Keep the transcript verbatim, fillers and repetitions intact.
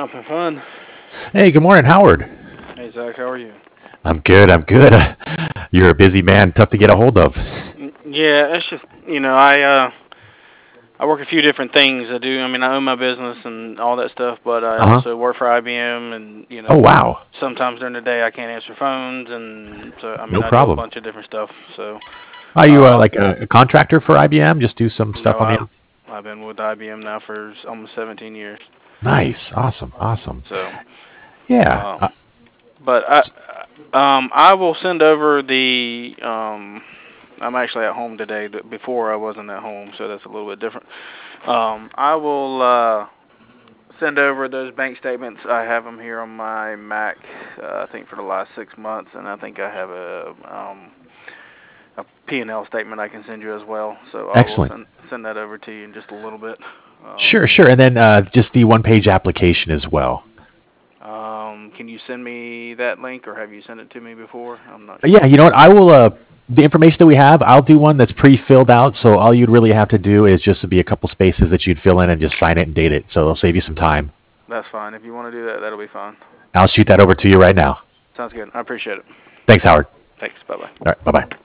Jumping Fun. Hey, good morning, Howard. Hey, Zach, how are you? I'm good. I'm good. You're a busy man, tough to get a hold of. Yeah, it's just, you know, I uh, I work a few different things. I do, I mean, I own my business and all that stuff, but I Uh huh. also work for I B M, and, you Oh, know, wow. sometimes during the day I can't answer phones, and so, I mean, No I do a problem. bunch of different stuff. So, Are you uh, uh, like a, a contractor for I B M? Just do some stuff no, on the I, out? I've been with I B M now for almost seventeen years. Nice. Awesome. Awesome. So, Yeah. um, Uh, but I, um, I will send over the, um, I'm actually at home today. Before I wasn't at home, so that's a little bit different. Um, I will uh, send over those bank statements. I have them here on my Mac. Uh, I think for the last six months, and I think I have a um, a P and L statement I can send you as well. So I will excellent. send send that over to you in just a little bit. Sure, Um, sure. And then uh, just the one page application as well. um, can you send me that link, or have you sent it to me before? I'm not Yeah, sure. you know what? I will. Uh, the information that we have, I'll do one that's pre-filled out. So all you'd really have to do is just to be a couple spaces that you'd fill in and just sign it and date it. So it'll save you some time. That's fine. If you want to do that, that'll be fine. I'll shoot that over to you right now. Sounds good. I appreciate it. Thanks, Howard. Thanks. Bye bye. All right. Bye bye.